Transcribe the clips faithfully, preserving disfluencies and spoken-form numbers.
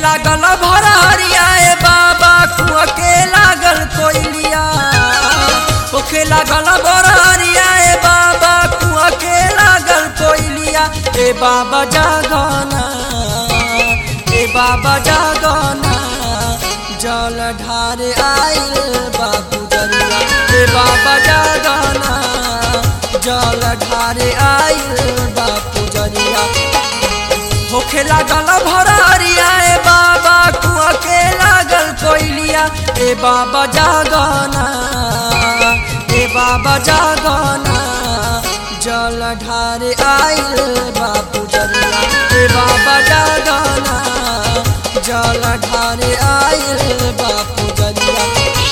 लागल भरहरिया ए बाबा कुआ के लागल कोयलिया होखे लागल भरहरिया ए बाबा कुआ के लागल कोयलिया ए बाबा जागना ए बाबा जागना जल ढारे आइल बाबू जरिया ए बाबा जागना जल ढारे आइल बाबू जरिया होखे लागल भरहरिया ए बाबा कुआ के लागल कोयलिया ए बाबा जागना ए बाबा जागना जल ढारे आइल बाबू जरिया ए बाबा जागना जल ढारे आइल बाबू जरिया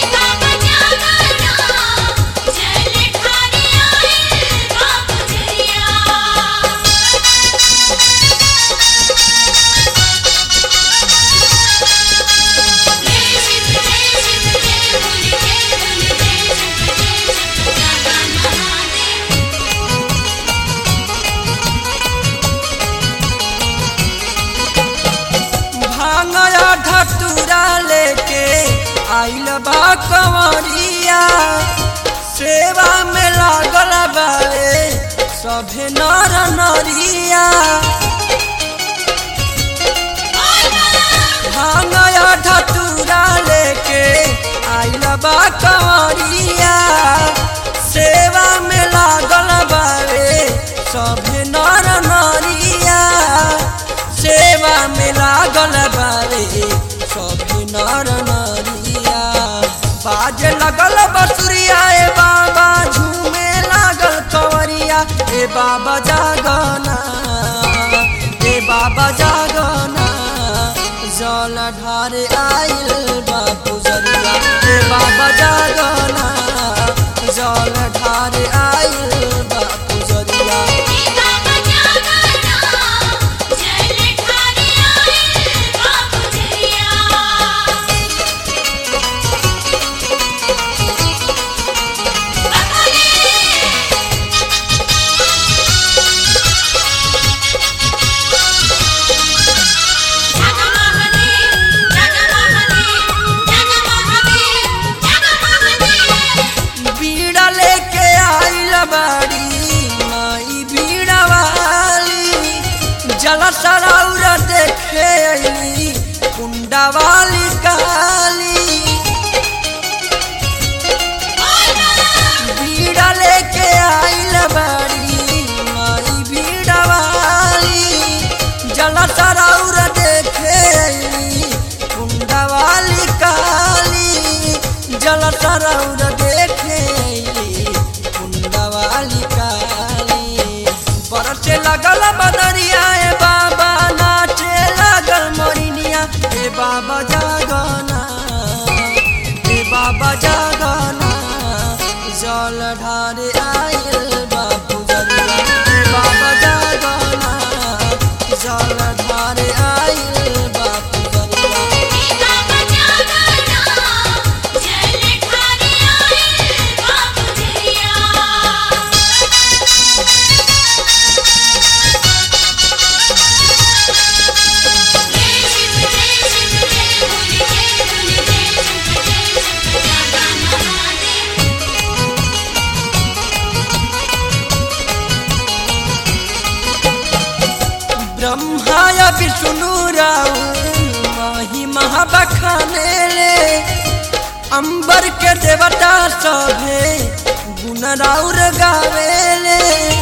धतूरा लेके आइल बा कंवरिया सेवा में लागल बारे सभे नर नरिया भांगया धतूरा लेके आइल बा कंवरिया सेवा में लागल बारे सभे नर नरिया सेवा में लागल बारे सभी नर नरिया बाजे लगल बसुरिया ए बाबा झूमे लागल कंवरिया ए बाबा जागना ए बाबा जागना जल ढारे आइल बाबू जरिया ए बाबा जागना जल ढारे आइल बाबू जरिया जल सराउर देखे अली कुंडा वाली काली भीड़ा लेके आइल बड़ी माई भीड़ा वाली जल सराउर देखे अली कुंडा वाली काली जल सराउर देखे अली कुंडा वाली काली बरसे लगल बदरिया ए बाबा नाचे लागल मोरिनिया ए बाबा जागना ए बाबा जागना जल ढारे आइल बाबू जरिया ए बाबा जागना जल ढारे आइल बाबू जरिया ब्रह्माया विष्णु राउर महिमा बखाने ले अंबर के देवता सभे गुण राउर गावेले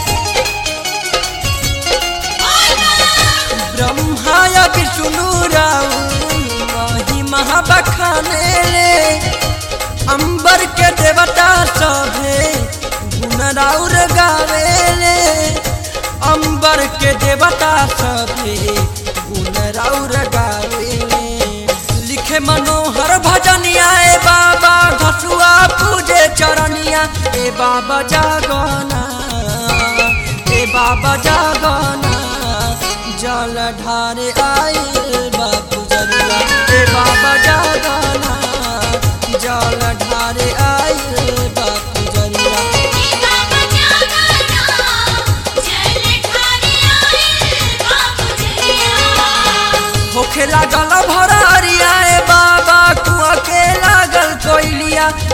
ब्रह्माया विष्णु राउर महिमा बखाने ले अंबर के देवता सभे गुण राउर गावेले अंबर के देवता सभे गुण राउर गावेले लिखे मनोहर भजनिया ए बाबा घसुआ पूजे चरनिया ए बाबा जागना ए बाबा जागना जल ढारे आइल बाबू जरिया ए बाबा जागना जल ढारे आइल बाबू जरिया होखे लागल भर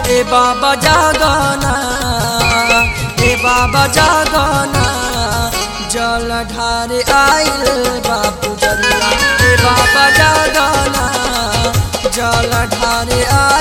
ए बाबा जागना ए बाबा जागना जल ढारे आइल बापू जरिया ए बाबा जागना जल ढारे आ